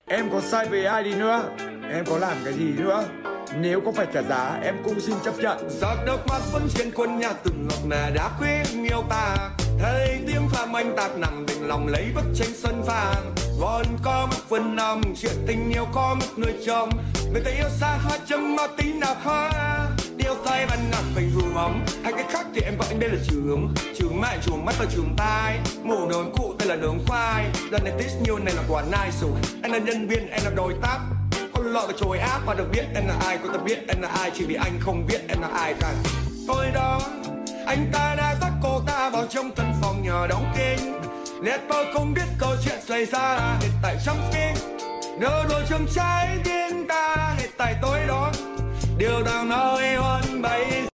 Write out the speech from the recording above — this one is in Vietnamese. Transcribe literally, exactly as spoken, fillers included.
Em có sai với ai đi nữa, em có làm cái gì nữa, nếu có phải trả giá em cũng xin chấp nhận. Giọt nước mắt vẫn trên khuôn nhà từng ngọc mẹ đã khuyên yêu ta. Thấy tiếng phàm anh tạc nặng định lòng lấy bức tranh sân vàng. Còn có mất phần năm chuyện tình yêu có mất người chồng. Người ta yêu xa hoa chấm mà tí nào hoa. Điều tay bạn nặng phải rùm ấm. Hay cái khác thì em gọi anh đây là trường. Trường mẹ trường mắt và trường tai. Mù đồn cụ đây là đường khoai. Lần này tít nhiều này là quả nai rồi. Anh là nhân viên em là đối tác. Con lọ và trồi áp và được biết em là ai. Cô ta biết em là ai chỉ vì anh không biết em là ai cả. Tôi đó anh ta đã dắt cô ta vào trong căn phòng nhỏ đóng kín. Nét tôi không biết câu chuyện xảy ra hiện tại trong phim. Nở đôi trong trái tim ta hiện tại tôi đó. Điều đang nói hơn bay